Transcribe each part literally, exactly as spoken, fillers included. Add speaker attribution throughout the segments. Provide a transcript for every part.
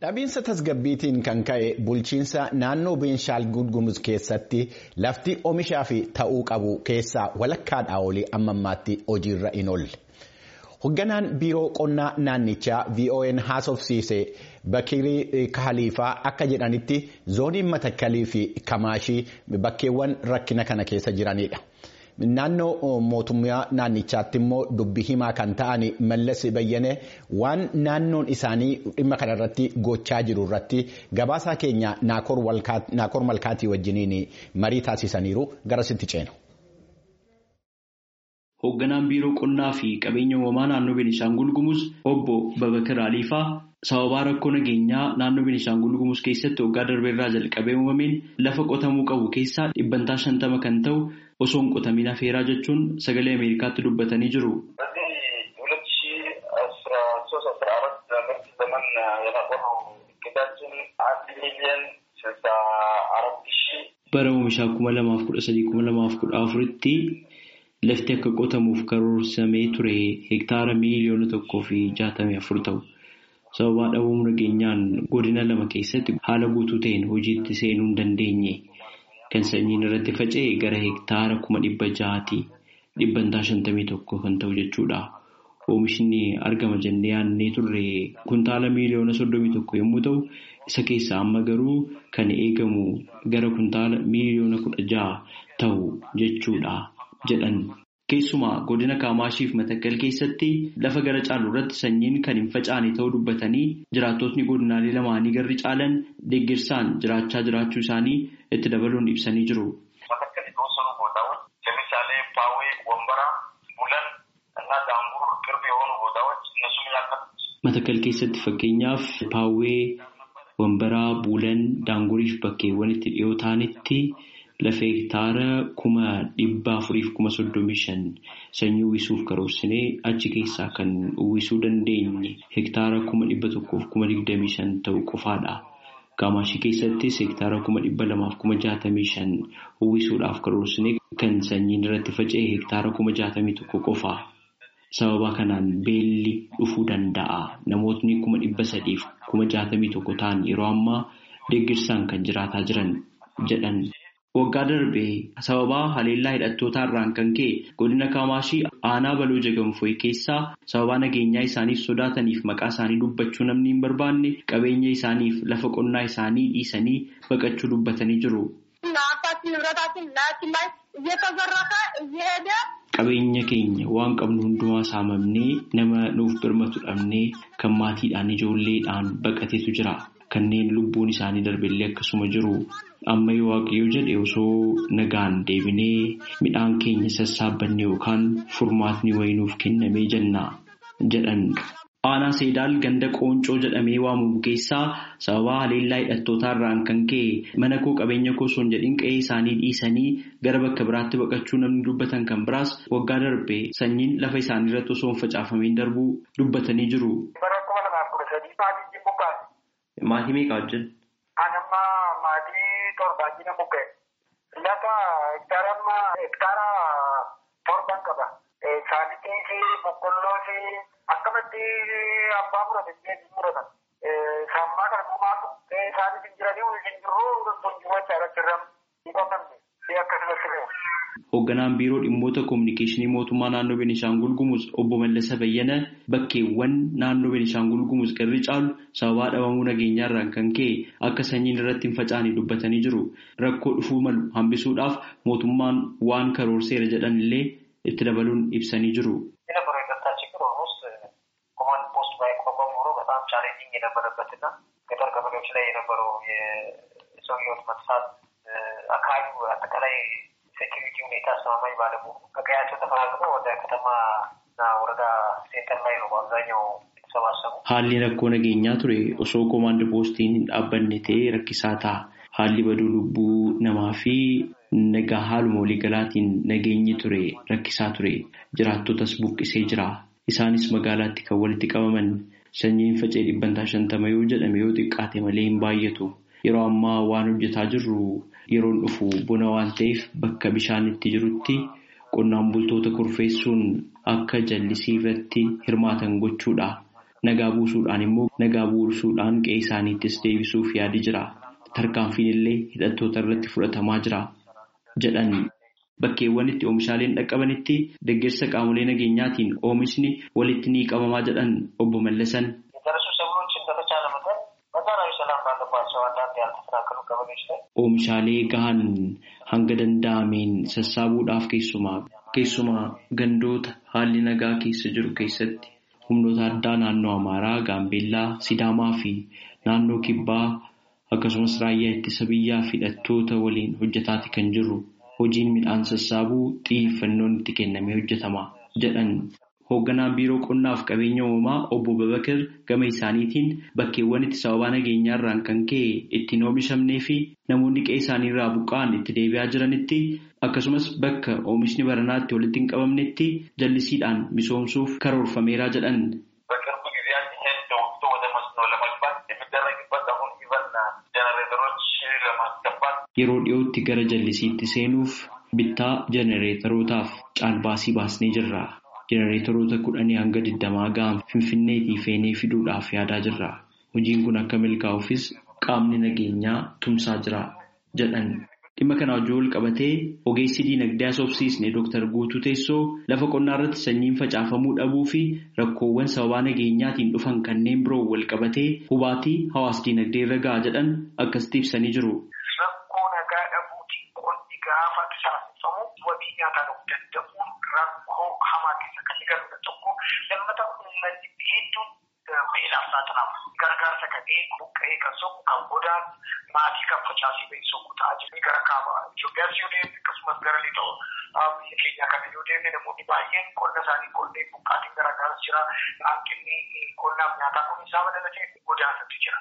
Speaker 1: Dhabiinsa tasgabbiitiin kan ka'e bulchiinsa naannoo Beenshaangul Gumuz keessatti lafti oomishaa fi ta'uu qabu keessaa walakkaadhaa olii amma ammaatti hojiirra hin oolle. Hoogganaan biiroo qonnaa naannichaa V O N haasofsiise Bakirii Kaaliifaa akka jedhanitti zooniin Matakkalii fi Kamaashii bakkeewwan rakkina kana keessa jiranidha. Naannoo mootummaa naannichaatti immoo dubbii himaa kan ta'an Mallas Bayyanee waan naannoon isaanii dhimma kana irratti gochaa jiru irratti gabaasaa keenya Naakoor Malkaatii wajjiniin marii taasisaniiru garasitti ceenu.
Speaker 2: Hoogganaan biiroo qonnaa fi qabeenya uumamaa naannoo Benishaangul Gumuz obbo Babakir Aliifaa sababa rakkoo nageenyaa naannoo Benishaangul Gumuz keessatti waggaa darbeerraa jalqabee uumameen lafa qotamuu qabu keessaa dhibbantaa shantama kan ta'u osoo hin qotamin hafeeraa jechuun sagalee Ameerikaatti dubbatanii jiru. Bara oomishaa kuma lamaaf kudha sadii kuma lamaaf kudha afuritti lafti akka qotamuuf karoorsamee ture hektaara miiliyoona tokkoo fi jaatamii afur ta'u. Sababa dhabuu nageenyaan godina lama keessatti haala guutuu ta'een hojiitti seenuu hin dandeenye. Kan sanyiin irratti faca'e gara hektaara kuma dhibba jahaati dhibbantaa shantamii tokko kan ta'u jechuudha. Oomishni argama jennee yaadnee turre kuntaala miiliyoona soddomii tokko yommuu ta'u isa keessaa amma garuu kan eegamu gara kuntaala miiliyoona kudha jaha ta'u jechuudha jedhan. Keessumaa godina Kaamaashii fi Matakkal keessatti lafa gara caalu irratti sanyiin kan hin facaane ta'uu dubbatanii jiraattotni godinaalee lamaanii garri caalan deeggarsaan jiraachaa jiraachuu isaanii itti dabaluun ibsanii jiru. Matakkal keessatti fakkeenyaaf Paawwee, Wambaraa, Buulan, Daanguriif bakkeewwan itti dhiyoo ta'anitti lafa hektaara kuma dhibba afuriif kuma soddomii shan sanyii uwwisuuf karoorsinee achi keessaa kan uwwisuu dandeenye hektaara kuma dhibba tokkoof kuma digdamii shan ta'u qofaadha. Kaamaashii keessattis hektaara kuma dhibba lamaaf kuma jaatamii shan uwwisuudhaaf karoorsinee kan sanyiin irratti faca'e hektaara kuma jaatamii tokko qofa. Sababa kanaan beelli dhufuu danda'a. Namootni kuma dhibba sadiif kuma jaatamii tokko ta'an yeroo ammaa deeggarsaan kan jiraataa jiran jedhan. Waggaa darbee sababa haleellaa hidhattootaa irraan kan ka'e godina Kaamaashii aanaa baloo jagamfooyi keessaa sababa nageenyaa isaaniif sodaataniif maqaa isaanii dubbachuu namni hin barbaanne qabeenya isaaniif lafa qonnaa isaanii dhiisanii baqachuu dubbatanii jiru. Qabeenya keenya waan qabnu hundumaa saamamnee nama nuuf birmatu dhabnee kan maatiidhaan ijoolleedhaan baqateetu jira. Kanneen lubbuun isaanii darbellee akkasuma jiru. Amma yoo waaqayyo jedhe osoo nagaan deebinee midhaan keenya sassaabbanne yookaan furmaatni wayinuuf kennamee jenna jedhan. Aanaa Seedaal ganda Qooncoo jedhamee waamamu keessaa sababa haleellaa hidhattootaa irraan kan ka'e mana koo qabeenya koo osoo hin jedhin qe'ee isaanii dhiisanii gara bakka biraatti baqachuu namni dubbatan kan biraas waggaa darbee sanyiin lafa isaanii irratti osoo hin facaafamiin darbuu dubbatanii jiru. Maatii meeqa wajjin?
Speaker 3: Anamma maatii torbaajina buqqee. Lafa hektaara hektaara torban qaba. Saanitii fi boqqolloo fi akkamatti abbaa murate jechuun muratan. Sammaa kana dhumaatu saanitiin jiranii waliin jiruu wantoonni wachaa irratti irraa hin qotamne fi akkasumas illee.
Speaker 2: Hoogganaan biiroo dhimmoota kominikeeshinii mootummaa naannoo Benishaangul Gumuz obbo Mallas Bayyanee bakkeewwan naannoo Benishaangul Gumuz garri caalu sababa dhabamuu nageenyaa irraan kan ka'e akka sanyiin irratti hin facaane dubbatanii jiru. Rakkoo dhufuu malu hambisuudhaaf mootummaan waan karoorseera jedhan illee itti dabaluun ibsanii jiru.
Speaker 3: ሴኪሪቲ ሁኔታ አስተማማኝ ባለመሆኑ ከቀያቸው ተፈናቅለው ወደ ከተማና ወረዳ ሴንተር ላይ ነው አብዛኛው የተሰባሰቡ።
Speaker 2: Haalli rakkoo nageenyaa ture osoo koomaand poostiin hin dhaabbanne ta'ee rakkisaa ta'a. Haalli baduu lubbuu namaa fi nagaa haaluma waliigalaatiin nageenyi ture rakkisaa ture. Jiraattotas buqqisee jira. Isaanis magaalaatti kan walitti qabaman sanyiin faca'e dhibbantaa shantama yoo jedhame yoo xiqqaate malee hin baay'atu. Yeroo ammaa waan hojjetaa jirru yeroon dhufu bona waan ta'eef bakka bishaan itti jirutti qonnaan bultoota kurfeessuun akka jallisii irratti hirmaatan gochuudha. nagaa buusuudhaan immoo nagaa buusuudhaan qe'ee isaaniittis deebisuuf yaadi jira. Tarkaanfiin illee hidhattoota irratti fudhatamaa jira jedhan. Bakkeewwan itti oomishaaleen dhaqqabanitti deeggarsa qaamolee nageenyaatiin oomishni walitti ni qabamaa jedhan obbo Mallasan. Oomishaalee gahan hanga danda'ameen sassaabuudhaaf keessumaa keessumaa gandoota haalli nagaa keessa jiru keessatti humnoota addaa naannoo Amaaraa, Gaambeellaa, Sidaamaa fi naannoo Kibbaa akkasumas raayyaa ittisa biyyaa fi hidhattoota waliin hojjetaati kan jirru. Hojiin midhaan sassaabuu xiyyeeffannoon itti kennamee hojjetama jedhan. Hoogganaan biiroo qonnaaf qabeenya uumamaa obbo Babakar gama isaaniitiin bakkeewwan itti sababa nageenyaarraan kan ka'e ittiin oomishamnee fi namoonni qe'ee isaaniirraa buqqa'an itti deebi'aa jiranitti akkasumas bakka oomishni baranaatti walitti hin qabamnetti jallisiidhaan misoomsuuf karoorfameeraa jedhan. Yeroo dhiyootti gara jallisiitti seenuuf bittaa jenereetarootaaf caalbaasii baasnee jirra. Jenereetaroota kudhanii hanga digdamaa ga'an Finfinneetii feenee fiduudhaaf yaadaa jirra. Hojiin kun akka milkaa'uufis qaamni nageenyaa tumsaa jira jedhan. Dhimma kana wajjin wal qabatee ogeessi diinagdee asoobsiisne Dooktar Guutuu Teessoo lafa qonnaa irratti sanyiin facaafamuu dhabuu fi rakkoowwan sababaa nageenyaatiin dhufan kanneen biroo wal qabatee hubaatii hawaas diinagdee irra gahaa jedhan akkasitti ibsanii jiru.
Speaker 3: Rakkoo nagaa dhabuutiin qonni gaafa taasifamu wabii nyaataa ta'uu danda'uun rakkoo hamaa keessa kan galu tokko lammata uummanni hedduun beelaaf saaxilama. Gargaarsa kan eegu buqqa'ee kan soqu kan godaan maatii kan facaasee ba'e soqu ta'aa jiru. Gara kaaba Itoophiyaas yoo deemne akkasumas gara lixa biyya keenya kana yoo deemne namoonni baay'een qonna isaanii qonnee buqqaatiin garagaras jira. Hanqinni qonnaaf nyaataa kun isaa madalatee godaanatti jira.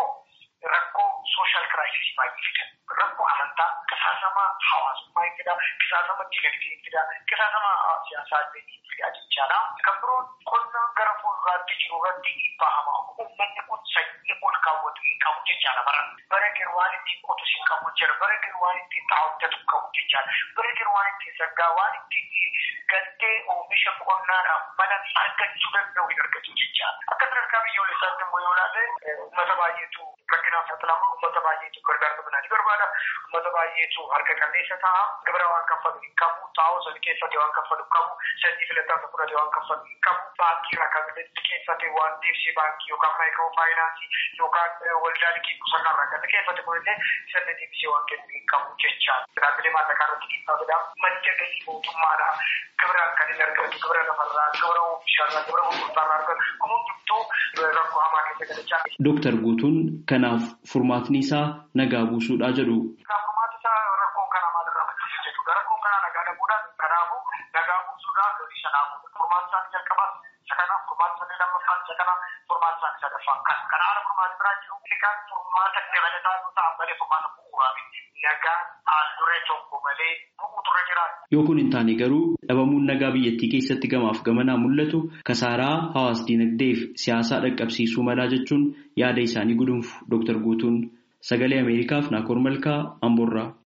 Speaker 3: Rakkoo sooshaal kiraayisisii baay'ee fidan. Rakkoo amantaa, qisaasama hawaasummaa hin fida, qisaasama dinagdee hin fida, qisaasama siyaasaa illee hin fida jechaadha. Kan biroon qonna gara fuulduraatti jiru irratti dhiibbaa hamaa uummanni kun sanyii ol kaawwatu hin qabu jechaadha. Bara bara girwaan ittiin qotus hin qabu jechaadha. Bara girwaan ittiin xaawwatu hin qabu jechaadha. Bara girwaan ittiin saggaa waan ittiin galtee oomisha qonnaadhaaf mala argachuu danda'u hin argatu jechaadha. Akka sadarkaa biyyoolessaatti immoo yoo ilaalle uummata baay'eetu rakkinaaf saaxilama. Uummata baay'eetu gargaarsa midhaanii barbaada. Uummata baay'eetu harka qalleessa ta'a. Gibira waan kaffalu hin qabu. Xaa'oo sana keessatti waan kaffalu hin qabu. Sanyii filataa fudhate waan kaffalu hin qabu. Baankii irraa kan liqeeffate waan deebisee baankii yookaan maayikiroo faayinaansii yookaan waldaa liqii qusannaa irraa kan liqeeffate kunillee sana deebisee waan kennu hin qabu jechaadha. Dhaabbilee maallaqaa irratti dhiibbaa fida. Madda galii mootummaadha. Gibiraan kan hin argatu. Gibira lafarraa, gibira oomisharraa, gibira gurgurtaarraa argatu. Kun hundumtuu rakkoo hamaa keessa galachaa.
Speaker 2: Dooktar Guutuun kanaaf furmaatni isaa nagaa buusuudhaa jedhu.
Speaker 3: Furmaatni isaa rakkoo kana maalirraa maddisiisa jechuudha. Rakkoon kana nagaa dhabuudhaan kanaafuu nagaa buusuudhaan galii sanaafu. Furmaatni isaanii jalqabaa isa kana, furmaatni isaanii lammaffaan isa kana, furmaatni isaanii sadaffaan kana. Kana haala furmaatni biraa jiru. Liqaan furmaata dabalataa yoo ta'an malee furmaata bu'uuraa miti. Nagaa al duree tokko malee bu'uu turre jiraatu.
Speaker 2: Yoo kun hin taane garuu dhabamuun nagaa biyyattii keessatti gamaaf gamanaa mul'atu kasaaraa hawaas diinagdee fi siyaasaa dhaqqabsiisuu malaa jechuun yaada isaanii gudunfu Dooktar Guutuun. Sagalee Ameerikaaf Naakoor Malkaa Amboorraa.